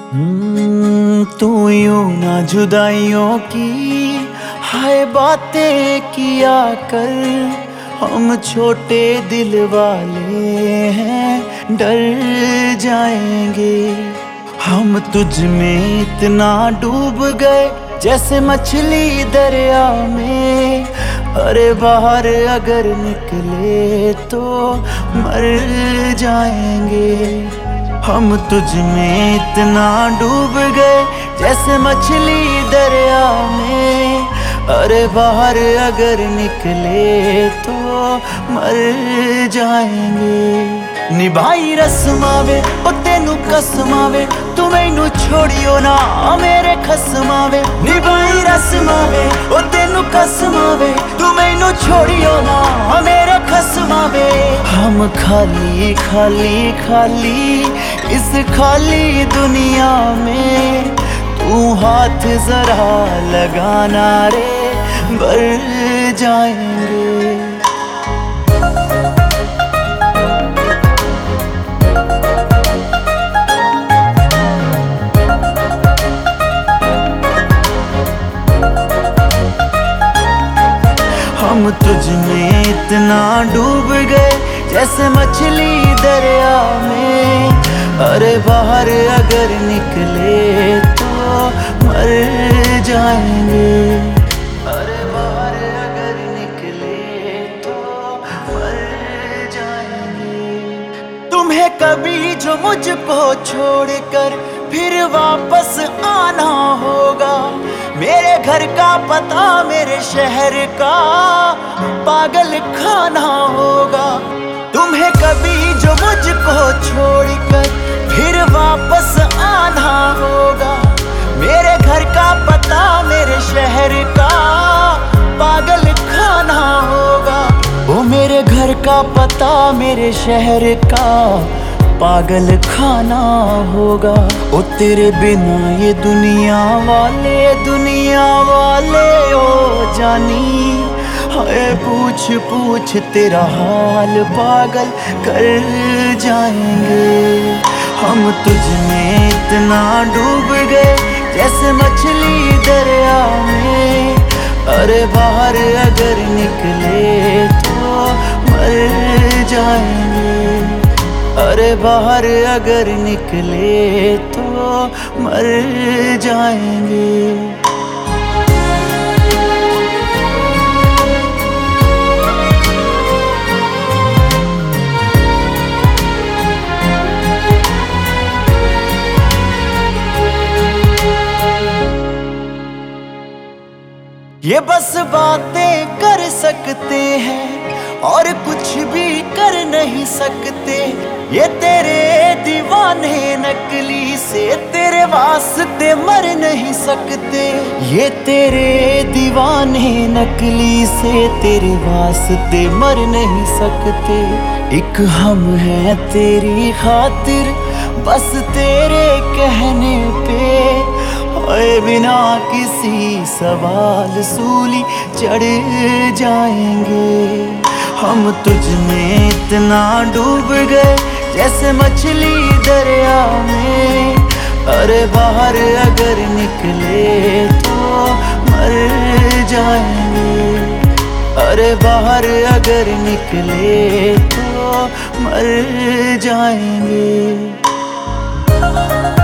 तू यूं ना जुदाइयों की हाय बातें किया कर। हम छोटे दिल वाले हैं, डर जाएंगे। हम तुझ में इतना डूब गए जैसे मछली दरिया में। अरे बाहर अगर निकले तो मर जाएंगे। हम तुझ में इतना डूब गए जैसे मछली दरिया में। अरे बाहर अगर निकले तो मर जाएंगे। निभाई रस्मां वे ओ तेनू कसमां वे, तू मैनू छोड़ियो ना मेरे खसमां वे। निभाई रस्मां वे ओ तेनू कसमां वे, तू मैनू छोड़ियो ना मेरे खसमां वे। हम खाली खाली खाली इस खाली दुनिया में, तू हाथ जरा लगाना रे भर जाएंगे। हम तुझ में इतना डूब गए जैसे मछली दरिया में। अरे बाहर अगर निकले तो मर जाएंगे। अरे बाहर अगर निकले तो मर जाएंगे। तुम्हें कभी जो मुझको छोड़कर फिर वापस आना होगा, मेरे घर का पता मेरे शहर का पागल खाना होगा। तुम्हें कभी जो मुझको छोड़कर फिर वापस आना होगा, मेरे घर का पता मेरे शहर का पागल खाना होगा। वो मेरे घर का पता मेरे शहर का पागल खाना होगा। ओ तेरे बिना ये दुनिया वाले ओ जानी, हाय पूछ पूछ तेरा हाल पागल कर जाएंगे। हम तुझ में इतना डूब गए जैसे मछली दरिया में। अरे बाहर अगर निकले तो मर जाएंगे। अरे बाहर अगर निकले तो मर जाएंगे। ये बस बातें कर सकते हैं और कुछ भी कर नहीं सकते। ये तेरे दीवाने नकली से तेरे वास्ते मर नहीं सकते। ये तेरे दीवाने नकली से तेरे वास्ते मर नहीं सकते। एक हम हैं तेरी खातिर बस तेरे कहने पे, ओए बिना किसी सवाल सूली चढ़ जाएंगे। हम तुझ में इतना डूब गए जैसे मछली दरिया में। अरे बाहर अगर निकले तो मर जाएंगे। अरे बाहर अगर निकले तो मर जाएंगे।